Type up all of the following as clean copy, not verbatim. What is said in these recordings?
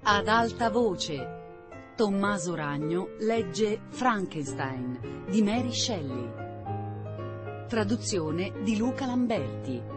Ad alta voce. Tommaso Ragno legge Frankenstein di Mary Shelley. Traduzione di Luca Lamberti.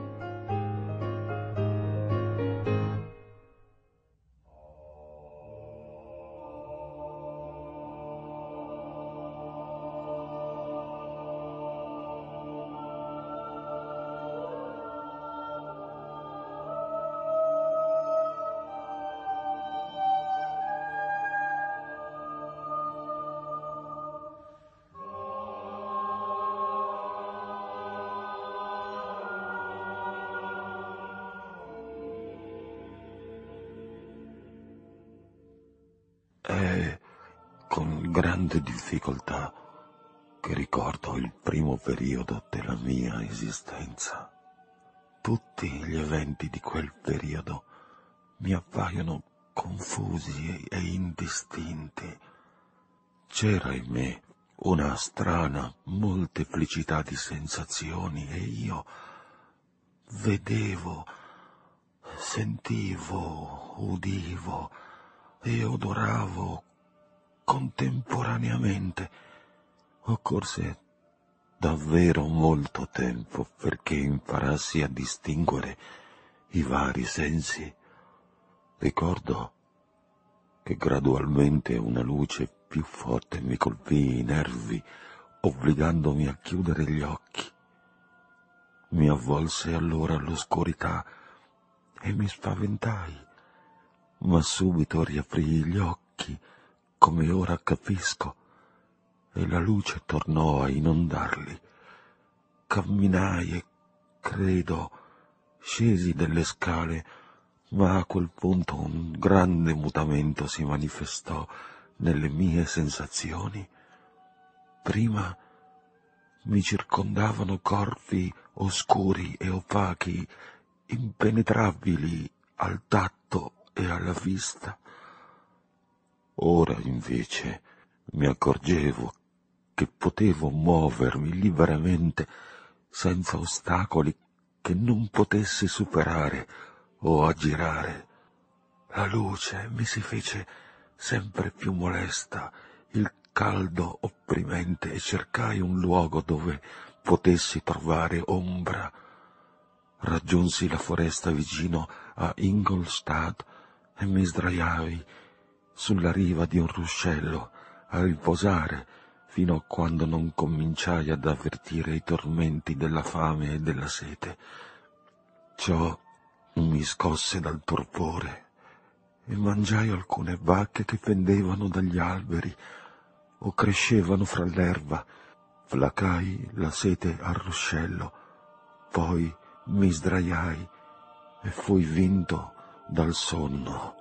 È con grande difficoltà che ricordo il primo periodo della mia esistenza. Tutti gli eventi di quel periodo mi appaiono confusi e indistinti. C'era in me una strana molteplicità di sensazioni e io vedevo, sentivo, udivo e odoravo contemporaneamente. Occorse davvero molto tempo perché imparassi a distinguere i vari sensi. Ricordo che gradualmente una luce più forte mi colpì i nervi, obbligandomi a chiudere gli occhi. Mi avvolse allora l'oscurità e mi spaventai, ma subito riaprii gli occhi, come ora capisco, e la luce tornò a inondarli. Camminai e, credo, scesi delle scale, ma a quel punto un grande mutamento si manifestò nelle mie sensazioni. Prima mi circondavano corpi oscuri e opachi, impenetrabili al tatto e alla vista. Ora invece mi accorgevo che potevo muovermi liberamente senza ostacoli che non potessi superare o aggirare. La luce mi si fece sempre più molesta, il caldo opprimente, e cercai un luogo dove potessi trovare ombra. Raggiunsi la foresta vicino a Ingolstadt e mi sdraiai sulla riva di un ruscello a riposare fino a quando non cominciai ad avvertire i tormenti della fame e della sete. Ciò mi scosse dal torpore e mangiai alcune bacche che pendevano dagli alberi o crescevano fra l'erba. Placai la sete al ruscello, poi mi sdraiai e fui vinto dal sonno.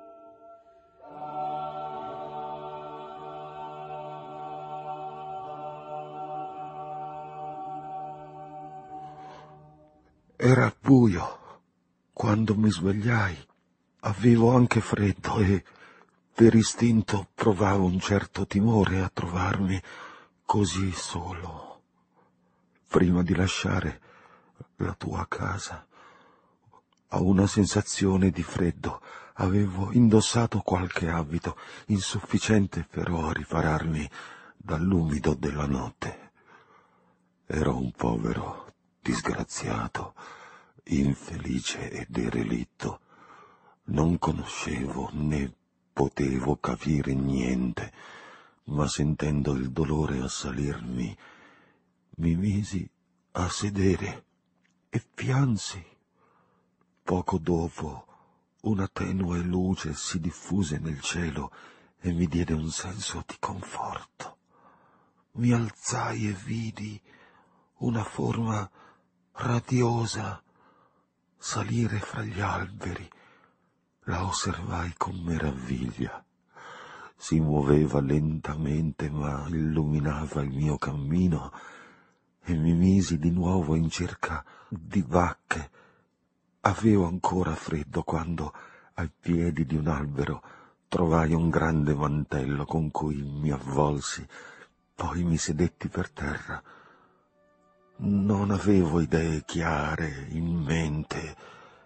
Era buio quando mi svegliai. Avevo anche freddo e per istinto provavo un certo timore a trovarmi così solo. Prima di lasciare la tua casa, ho una sensazione di freddo. Avevo indossato qualche abito, insufficiente però a ripararmi dall'umido della notte. Ero un povero disgraziato, infelice e derelitto. Non conoscevo né potevo capire niente, ma sentendo il dolore assalirmi, mi misi a sedere e piansi. Poco dopo una tenue luce si diffuse nel cielo e mi diede un senso di conforto. Mi alzai e vidi una forma radiosa salire fra gli alberi. La osservai con meraviglia. Si muoveva lentamente, ma illuminava il mio cammino, e mi misi di nuovo in cerca di bacche. Avevo ancora freddo quando, ai piedi di un albero, trovai un grande mantello con cui mi avvolsi. Poi mi sedetti per terra. Non avevo idee chiare in mente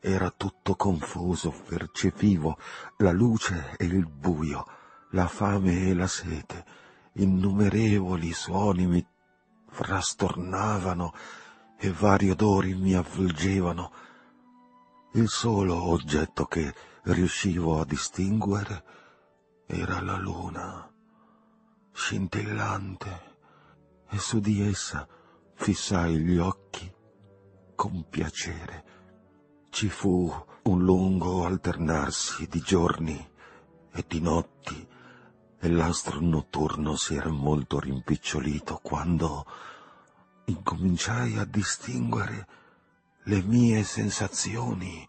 era tutto confuso, percepivo la luce e il buio, la fame e la sete, innumerevoli suoni mi frastornavano e vari odori mi avvolgevano. Il solo oggetto che riuscivo a distinguere era la luna, scintillante, e su di essa fissai gli occhi con piacere. Ci fu un lungo alternarsi di giorni e di notti, e l'astro notturno si era molto rimpicciolito quando incominciai a distinguere le mie sensazioni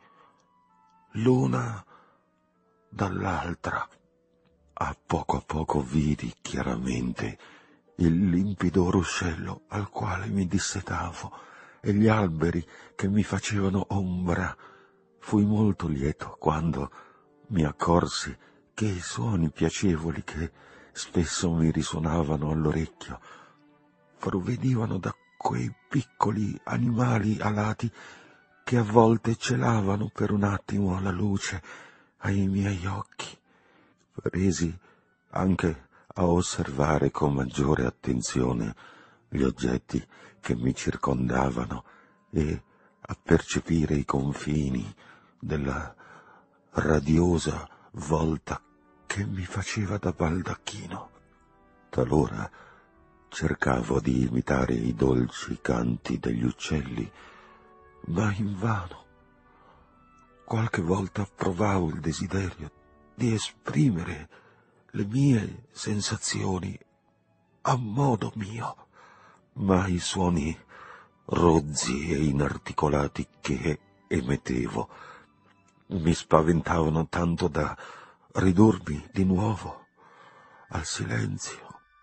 l'una dall'altra. A poco vidi chiaramente il limpido ruscello al quale mi dissetavo e gli alberi che mi facevano ombra. Fui molto lieto quando mi accorsi che i suoni piacevoli che spesso mi risuonavano all'orecchio provenivano da quei piccoli animali alati che a volte celavano per un attimo la luce ai miei occhi. Presi anche a osservare con maggiore attenzione gli oggetti che mi circondavano e a percepire i confini della radiosa volta che mi faceva da baldacchino. Talora cercavo di imitare i dolci canti degli uccelli, ma invano. Qualche volta provavo il desiderio di esprimere le mie sensazioni a modo mio, ma i suoni rozzi e inarticolati che emettevo mi spaventavano tanto da ridurmi di nuovo al silenzio.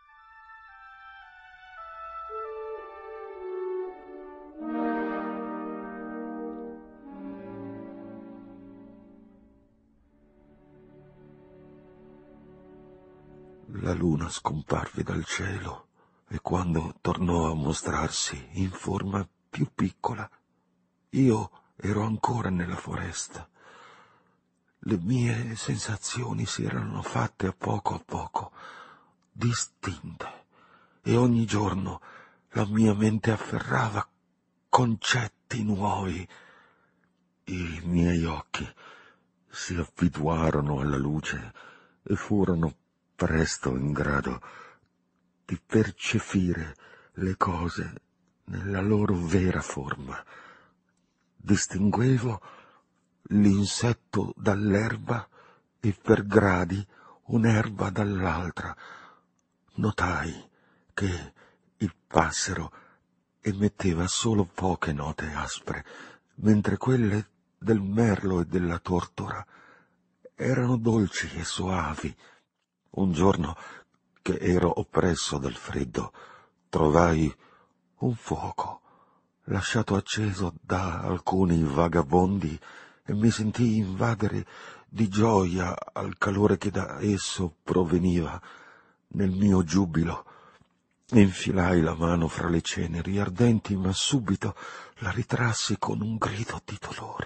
La luna scomparve dal cielo e quando tornò a mostrarsi in forma più piccola, io ero ancora nella foresta. Le mie sensazioni si erano fatte a poco distinte e ogni giorno la mia mente afferrava concetti nuovi. I miei occhi si abituarono alla luce e furono presto in grado di percepire le cose nella loro vera forma. Distinguevo l'insetto dall'erba e per gradi un'erba dall'altra. Notai che il passero emetteva solo poche note aspre, mentre quelle del merlo e della tortora erano dolci e soavi. Un giorno che ero oppresso dal freddo, trovai un fuoco lasciato acceso da alcuni vagabondi e mi sentii invadere di gioia al calore che da esso proveniva. Nel mio giubilo infilai la mano fra le ceneri ardenti, ma subito la ritrassi con un grido di dolore.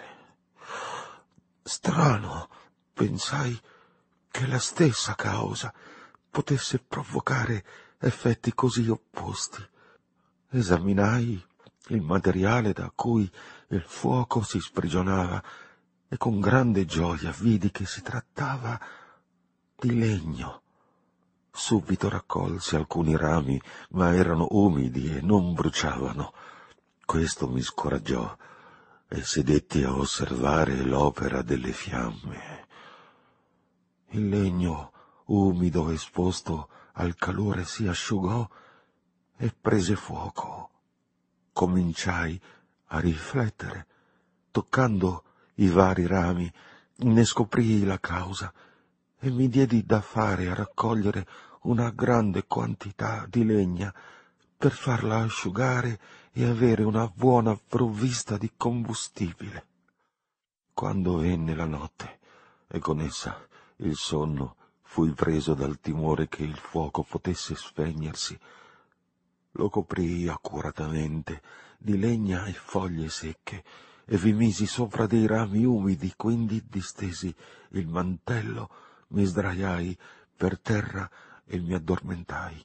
Strano, pensai, che la stessa causa potesse provocare effetti così opposti. Esaminai il materiale da cui il fuoco si sprigionava e con grande gioia vidi che si trattava di legno. Subito raccolsi alcuni rami, ma erano umidi e non bruciavano. Questo mi scoraggiò e sedetti a osservare l'opera delle fiamme. Il legno umido esposto al calore si asciugò e prese fuoco. Cominciai a riflettere. Toccando i vari rami, ne scoprii la causa e mi diedi da fare a raccogliere una grande quantità di legna per farla asciugare e avere una buona provvista di combustibile. Quando venne la notte e con essa il sonno, fui preso dal timore che il fuoco potesse spegnersi. Lo coprii accuratamente di legna e foglie secche e vi misi sopra dei rami umidi, quindi distesi il mantello, mi sdraiai per terra e mi addormentai.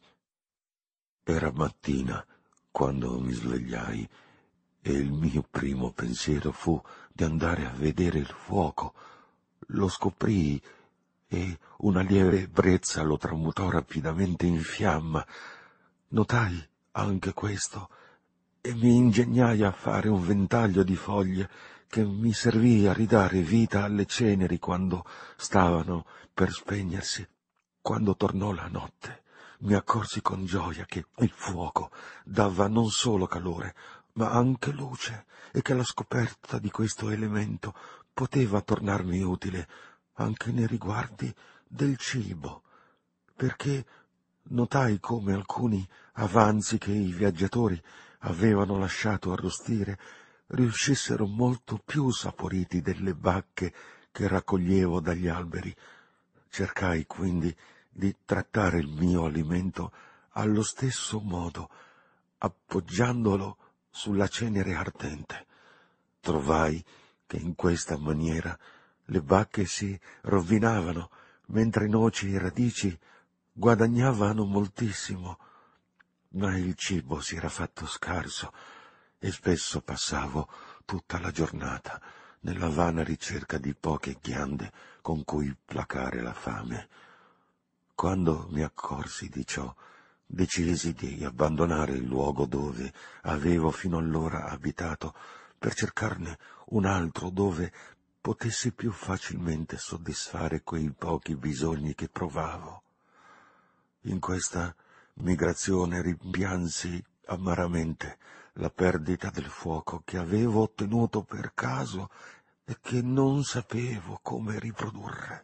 Era mattina quando mi svegliai e il mio primo pensiero fu di andare a vedere il fuoco. Lo scoprii e una lieve ebbrezza lo tramutò rapidamente in fiamma. Notai anche questo e mi ingegnai a fare un ventaglio di foglie che mi servì a ridare vita alle ceneri quando stavano per spegnersi. Quando tornò la notte, mi accorsi con gioia che il fuoco dava non solo calore, ma anche luce, e che la scoperta di questo elemento poteva tornarmi utile anche nei riguardi del cibo, perché notai come alcuni avanzi che i viaggiatori avevano lasciato arrostire riuscissero molto più saporiti delle bacche che raccoglievo dagli alberi. Cercai quindi di trattare il mio alimento allo stesso modo, appoggiandolo sulla cenere ardente. Trovai che in questa maniera le bacche si rovinavano, mentre noci e radici guadagnavano moltissimo, ma il cibo si era fatto scarso e spesso passavo tutta la giornata nella vana ricerca di poche ghiande con cui placare la fame. Quando mi accorsi di ciò, decisi di abbandonare il luogo dove avevo fino allora abitato per cercarne un altro dove potessi più facilmente soddisfare quei pochi bisogni che provavo. In questa migrazione rimpiansi amaramente la perdita del fuoco che avevo ottenuto per caso e che non sapevo come riprodurre.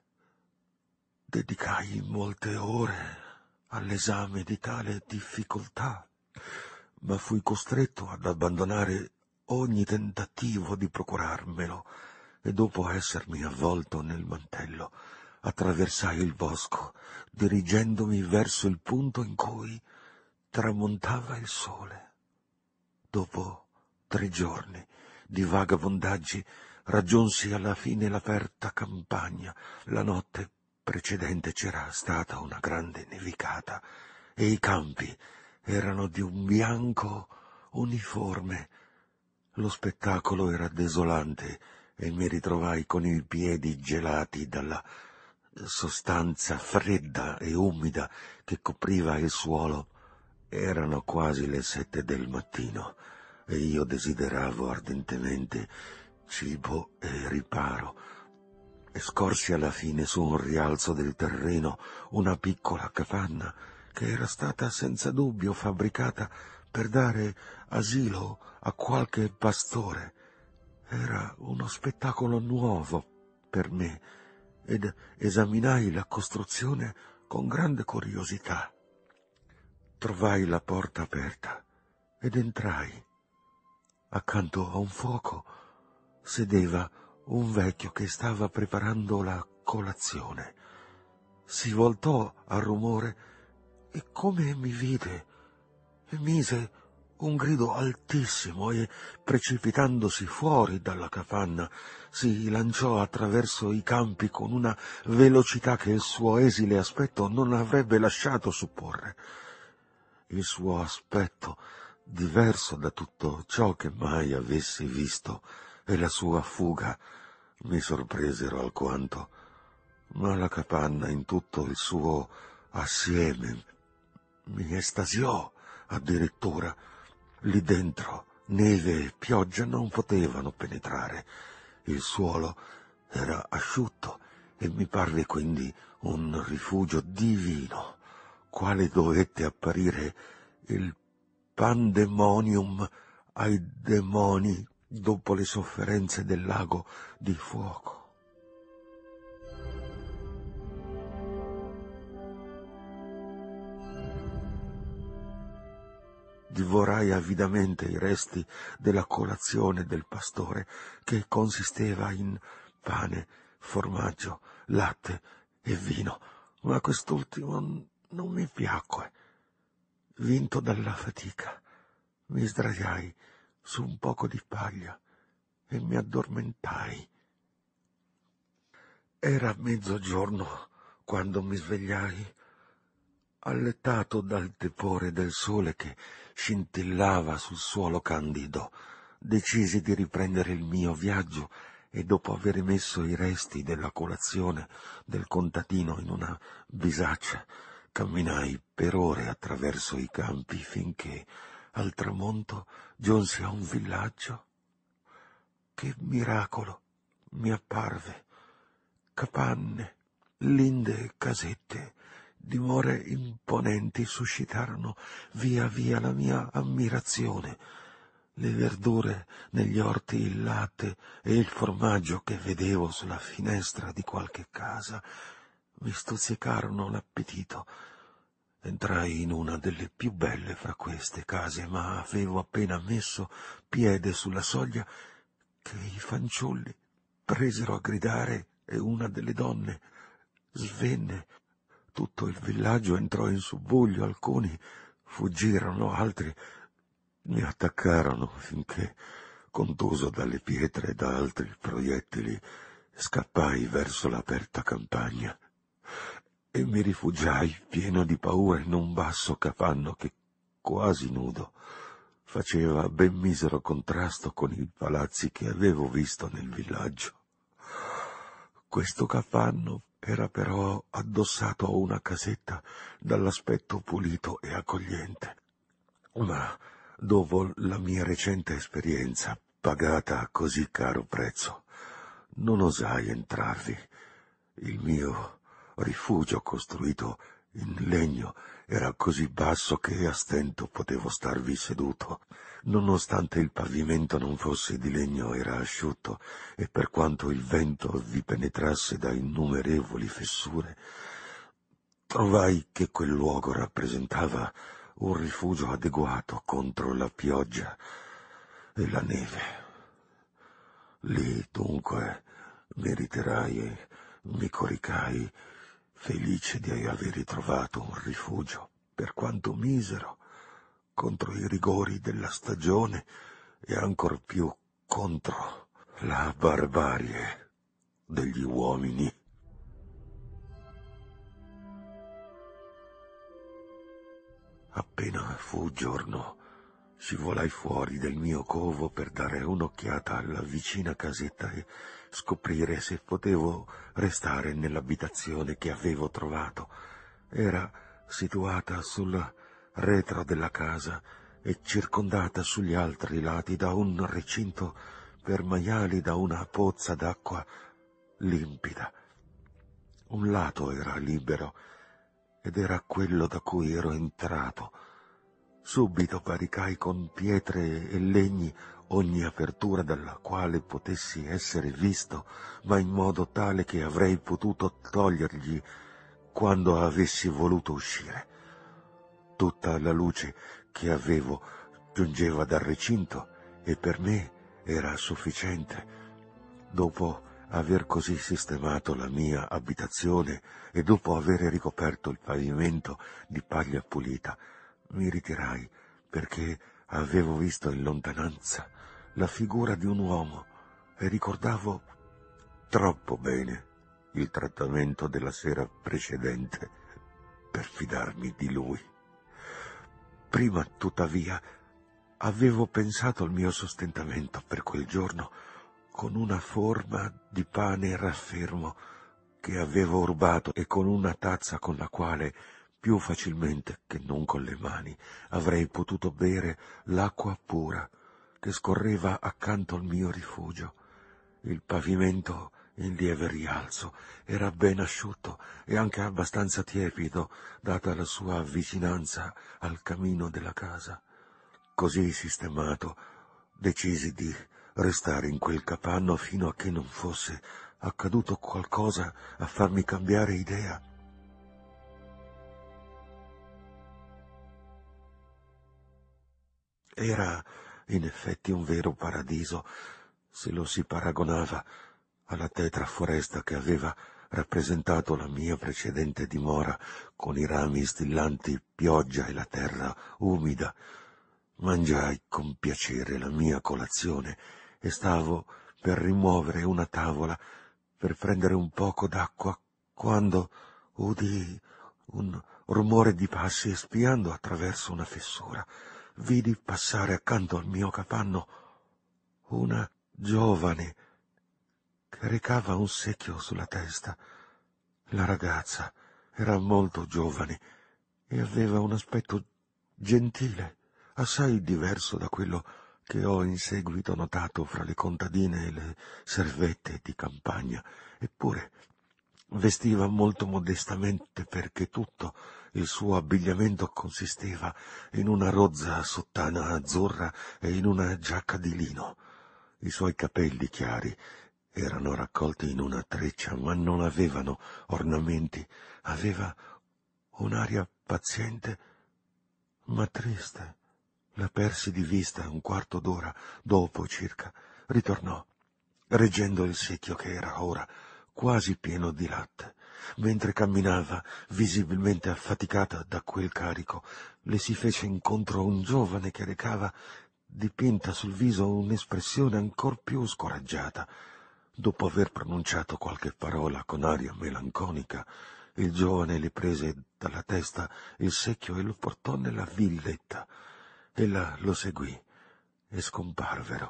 Dedicai molte ore all'esame di tale difficoltà, ma fui costretto ad abbandonare ogni tentativo di procurarmelo e dopo essermi avvolto nel mantello attraversai il bosco, dirigendomi verso il punto in cui tramontava il sole. Dopo 3 giorni di vagabondaggi raggiunsi alla fine l'aperta campagna. La notte precedente c'era stata una grande nevicata e i campi erano di un bianco uniforme. Lo spettacolo era desolante e mi ritrovai con i piedi gelati dalla sostanza fredda e umida che copriva il suolo. Erano quasi le 7 del mattino e io desideravo ardentemente cibo e riparo. E scorsi alla fine su un rialzo del terreno una piccola capanna che era stata senza dubbio fabbricata per dare asilo a qualche pastore. Era uno spettacolo nuovo per me ed esaminai la costruzione con grande curiosità. Trovai la porta aperta ed entrai. Accanto a un fuoco sedeva un vecchio che stava preparando la colazione. Si voltò al rumore e come mi vide emise un grido altissimo e, precipitandosi fuori dalla capanna, si lanciò attraverso i campi con una velocità che il suo esile aspetto non avrebbe lasciato supporre. Il suo aspetto, diverso da tutto ciò che mai avessi visto, e la sua fuga mi sorpresero alquanto, ma la capanna in tutto il suo assieme mi estasiò addirittura. Lì dentro neve e pioggia non potevano penetrare. Il suolo era asciutto e mi parve quindi un rifugio divino, quale dovette apparire il pandemonium ai demoni dopo le sofferenze del lago di fuoco. Divorai avidamente i resti della colazione del pastore, che consisteva in pane, formaggio, latte e vino, ma quest'ultimo non mi piacque. Vinto dalla fatica, mi sdraiai su un poco di paglia e mi addormentai. Era mezzogiorno quando mi svegliai, allettato dal tepore del sole che scintillava sul suolo candido. Decisi di riprendere il mio viaggio e dopo aver messo i resti della colazione del contadino in una bisaccia, camminai per ore attraverso i campi finché al tramonto giunsi a un villaggio. Che miracolo mi apparve! Capanne, linde casette, dimore imponenti suscitarono via via la mia ammirazione. Le verdure negli orti, il latte e il formaggio che vedevo sulla finestra di qualche casa mi stuzzicarono l'appetito. Entrai in una delle più belle fra queste case, ma avevo appena messo piede sulla soglia che i fanciulli presero a gridare e una delle donne svenne. Tutto il villaggio entrò in subbuglio, alcuni fuggirono, altri mi attaccarono finché, contuso dalle pietre e da altri proiettili, scappai verso l'aperta campagna e mi rifugiai pieno di paura in un basso capanno che, quasi nudo, faceva ben misero contrasto con i palazzi che avevo visto nel villaggio. Questo capanno era però addossato a una casetta dall'aspetto pulito e accogliente, ma dopo la mia recente esperienza, pagata a così caro prezzo, non osai entrarvi. Il mio rifugio, costruito in legno, era così basso che a stento potevo starvi seduto. Nonostante il pavimento non fosse di legno, era asciutto, e per quanto il vento vi penetrasse da innumerevoli fessure, trovai che quel luogo rappresentava un rifugio adeguato contro la pioggia e la neve. Lì, dunque, mi ritirai e mi coricai, felice di aver ritrovato un rifugio, per quanto misero, contro i rigori della stagione e ancor più contro la barbarie degli uomini. Appena fu giorno, scivolai fuori del mio covo per dare un'occhiata alla vicina casetta e scoprire se potevo restare nell'abitazione che avevo trovato. Era situata sul retro della casa e circondata sugli altri lati da un recinto per maiali, da una pozza d'acqua limpida. Un lato era libero ed era quello da cui ero entrato. Subito baricai con pietre e legni ogni apertura dalla quale potessi essere visto, ma in modo tale che avrei potuto togliergli quando avessi voluto uscire. Tutta la luce che avevo giungeva dal recinto e per me era sufficiente. Dopo aver così sistemato la mia abitazione e dopo aver ricoperto il pavimento di paglia pulita, mi ritirai perché avevo visto in lontananza la figura di un uomo e ricordavo troppo bene il trattamento della sera precedente per fidarmi di lui. Prima, tuttavia, avevo pensato al mio sostentamento per quel giorno con una forma di pane raffermo che avevo rubato e con una tazza con la quale, più facilmente che non con le mani, avrei potuto bere l'acqua pura che scorreva accanto al mio rifugio. Il pavimento in lieve rialzo era ben asciutto e anche abbastanza tiepido, data la sua vicinanza al camino della casa. Così sistemato, decisi di restare in quel capanno fino a che non fosse accaduto qualcosa a farmi cambiare idea. Era in effetti un vero paradiso, se lo si paragonava alla tetra foresta che aveva rappresentato la mia precedente dimora, con i rami stillanti pioggia e la terra umida. Mangiai con piacere la mia colazione e stavo per rimuovere una tavola per prendere un poco d'acqua quando udii un rumore di passi e, spiando attraverso una fessura, vidi passare accanto al mio capanno una giovane che recava un secchio sulla testa. La ragazza era molto giovane e aveva un aspetto gentile, assai diverso da quello che ho in seguito notato fra le contadine e le servette di campagna. Eppure vestiva molto modestamente, perché tutto il suo abbigliamento consisteva in una rozza sottana azzurra e in una giacca di lino. I suoi capelli chiari erano raccolti in una treccia, ma non avevano ornamenti. Aveva un'aria paziente ma triste. La persi di vista un quarto d'ora dopo circa. Ritornò, reggendo il secchio che era ora quasi pieno di latte. Mentre camminava, visibilmente affaticata da quel carico, le si fece incontro un giovane che recava dipinta sul viso un'espressione ancor più scoraggiata. Dopo aver pronunciato qualche parola con aria melanconica, il giovane le prese dalla testa il secchio e lo portò nella villetta. Ella lo seguì e scomparvero.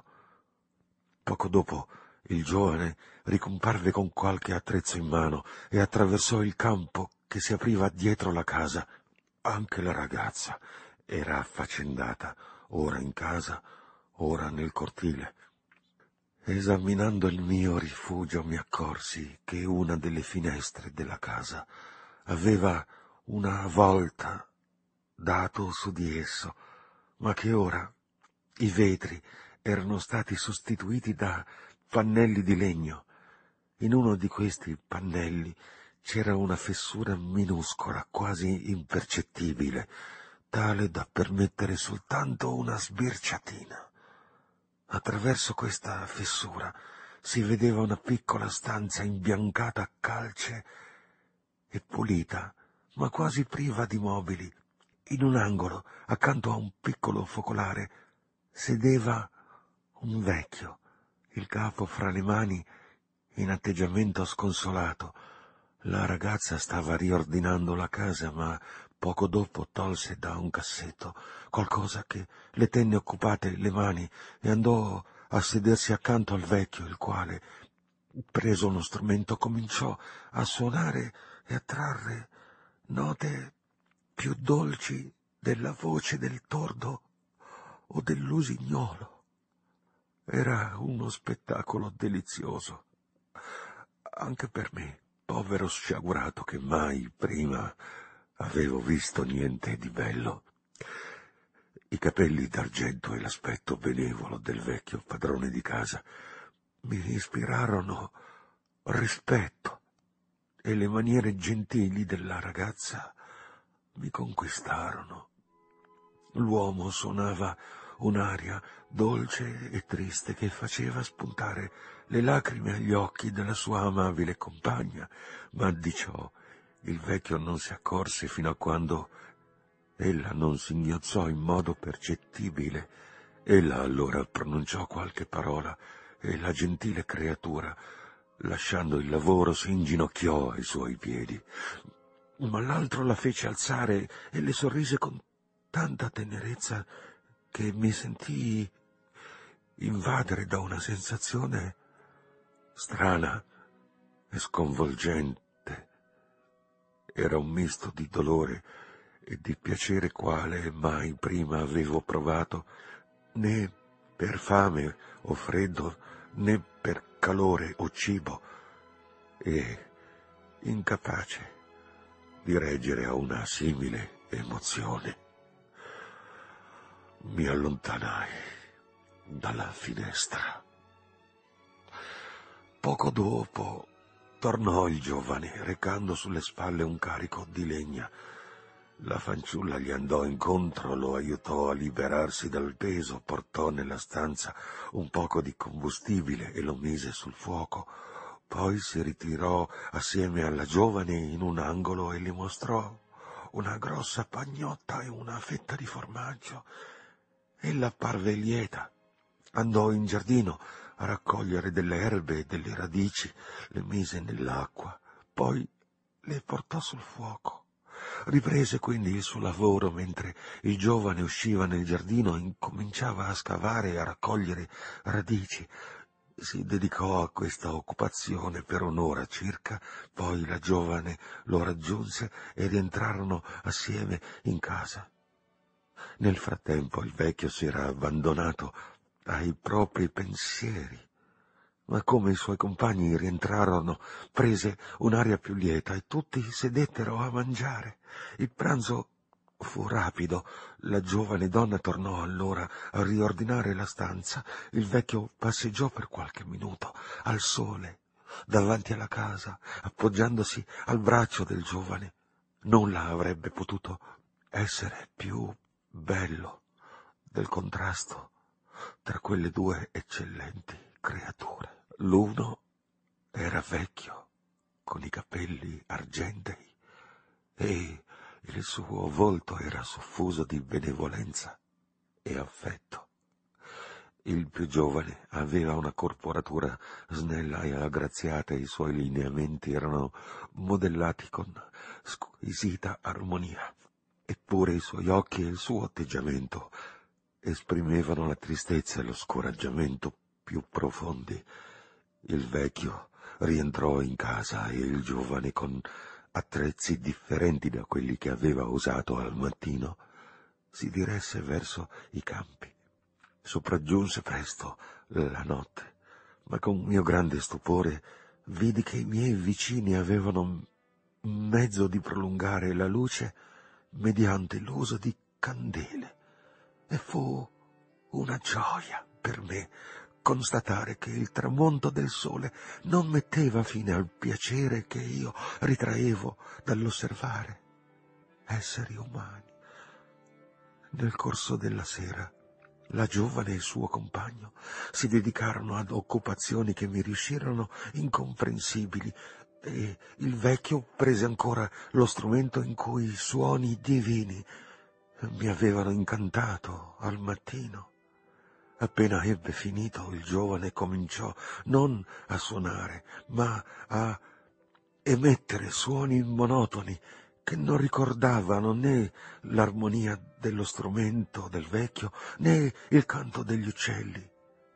Poco dopo il giovane ricomparve con qualche attrezzo in mano e attraversò il campo che si apriva dietro la casa. Anche la ragazza era affaccendata, ora in casa, ora nel cortile. Esaminando il mio rifugio mi accorsi che una delle finestre della casa aveva una volta dato su di esso, ma che ora i vetri erano stati sostituiti da pannelli di legno. In uno di questi pannelli c'era una fessura minuscola, quasi impercettibile, tale da permettere soltanto una sbirciatina. Attraverso questa fessura si vedeva una piccola stanza imbiancata a calce e pulita, ma quasi priva di mobili. In un angolo, accanto a un piccolo focolare, sedeva un vecchio, il capo fra le mani, in atteggiamento sconsolato. La ragazza stava riordinando la casa, ma poco dopo tolse da un cassetto qualcosa che le tenne occupate le mani e andò a sedersi accanto al vecchio, il quale, preso uno strumento, cominciò a suonare e a trarre note più dolci della voce del tordo o dell'usignolo. Era uno spettacolo delizioso, anche per me, povero sciagurato che mai prima avevo visto niente di bello. I capelli d'argento e l'aspetto benevolo del vecchio padrone di casa mi ispirarono rispetto, e le maniere gentili della ragazza mi conquistarono. L'uomo suonava un'aria dolce e triste che faceva spuntare le lacrime agli occhi della sua amabile compagna, ma di ciò il vecchio non si accorse fino a quando ella non singhiozzò in modo percettibile. Ella allora pronunciò qualche parola e la gentile creatura, lasciando il lavoro, si inginocchiò ai suoi piedi. Ma l'altro la fece alzare e le sorrise con tanta tenerezza che mi sentii invadere da una sensazione strana e sconvolgente. Era un misto di dolore e di piacere quale mai prima avevo provato, né per fame o freddo, né per calore o cibo, e incapace di reggere a una simile emozione, mi allontanai dalla finestra. Poco dopo tornò il giovane, recando sulle spalle un carico di legna. La fanciulla gli andò incontro, lo aiutò a liberarsi dal peso, portò nella stanza un poco di combustibile e lo mise sul fuoco. Poi si ritirò assieme alla giovane in un angolo e le mostrò una grossa pagnotta e una fetta di formaggio. Ella parve lieta. Andò in giardino, a raccogliere delle erbe e delle radici, le mise nell'acqua, poi le portò sul fuoco. Riprese quindi il suo lavoro mentre il giovane usciva nel giardino e incominciava a scavare e a raccogliere radici. Si dedicò a questa occupazione per un'ora circa, poi la giovane lo raggiunse e rientrarono assieme in casa. Nel frattempo il vecchio si era abbandonato ai propri pensieri, ma come i suoi compagni rientrarono prese un'aria più lieta e tutti sedettero a mangiare. Il pranzo fu rapido, la giovane donna tornò allora a riordinare la stanza, il vecchio passeggiò per qualche minuto al sole davanti alla casa, appoggiandosi al braccio del giovane. Nulla avrebbe potuto essere più bello del contrasto tra quelle due eccellenti creature. L'uno era vecchio, con i capelli argentei, e il suo volto era soffuso di benevolenza e affetto. Il più giovane aveva una corporatura snella e aggraziata e i suoi lineamenti erano modellati con squisita armonia. Eppure i suoi occhi e il suo atteggiamento esprimevano la tristezza e lo scoraggiamento più profondi. Il vecchio rientrò in casa e il giovane, con attrezzi differenti da quelli che aveva usato al mattino, si diresse verso i campi. Sopraggiunse presto la notte, ma con mio grande stupore vidi che i miei vicini avevano mezzo di prolungare la luce mediante l'uso di candele, e fu una gioia per me constatare che il tramonto del sole non metteva fine al piacere che io ritraevo dall'osservare esseri umani. Nel corso della sera, la giovane e il suo compagno si dedicarono ad occupazioni che mi riuscirono incomprensibili, e il vecchio prese ancora lo strumento in cui i suoni divini mi avevano incantato al mattino. Appena ebbe finito, il giovane cominciò non a suonare, ma a emettere suoni monotoni che non ricordavano né l'armonia dello strumento del vecchio né il canto degli uccelli.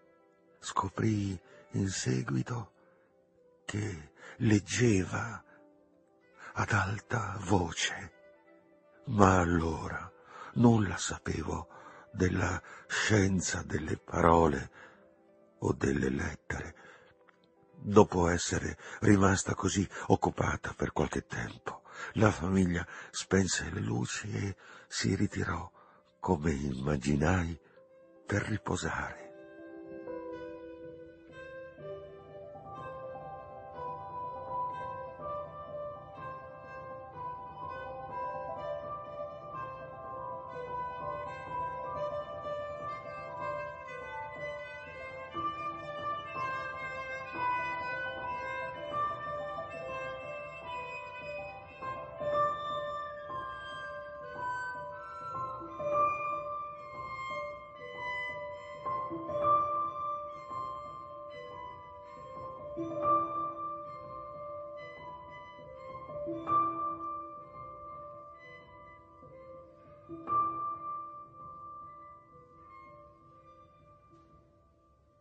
Scoprì in seguito che leggeva ad alta voce, ma allora nulla sapevo della scienza delle parole o delle lettere. Dopo essere rimasta così occupata per qualche tempo, la famiglia spense le luci e si ritirò, come immaginai, per riposare.